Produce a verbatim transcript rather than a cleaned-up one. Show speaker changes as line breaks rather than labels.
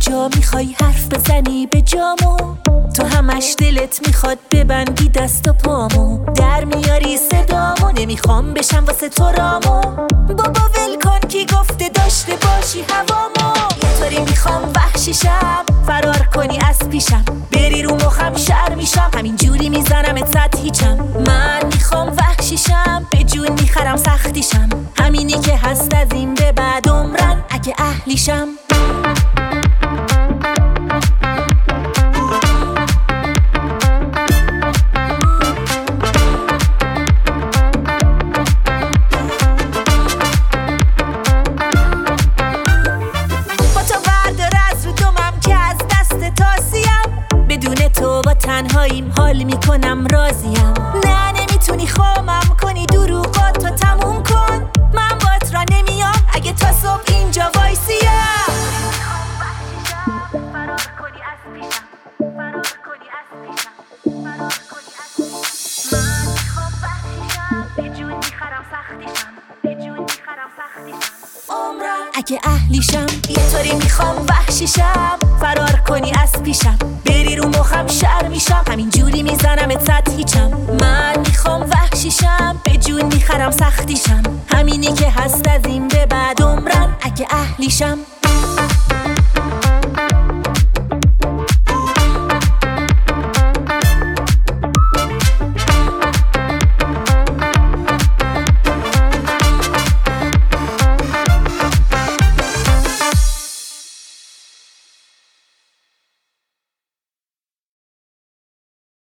کجا میخوای حرف بزنی به جامو؟ تو همش دلت میخواد ببندی دست و پامو، در میاری صدامو، نمیخوام بشم واسه تو رامو. بابا ول کن کی گفته داشته باشی هوامو. یه طوری میخوام وحشیشم، فرار کنی از پیشم، بری رو مخم شر میشم، همین جوری میزنم ات هیچم. من میخوام وحشیشم، به جون میخرم سختیشم، همینی که هست از این به بعد عمرن اگه اهلیشم. تنهاییم حال میکنم راضیم، نه نمیتونی خامم کنی دروغاتو تموم کن. من بات را نمیام اگه تا صبح اینجا وایسیم. فرار کنی از پیشم، فرار کنی از پیشم، فرار کنی از پیشم. من میخوام وحشیشم، به جون میخرم سختیشم، به جون میخرم سختیشم. عمرم اگه اهلیشم، یه طوری میخوام وحشیشم، فرار کنی از پیشم، بری رو مخم شر میشم، همین جوری میزنم ات هیچم. من میخوام وحشیشم، به جون میخرم سختیشم، همینی که هست از این به بعد عمرن اگه اهلیشم.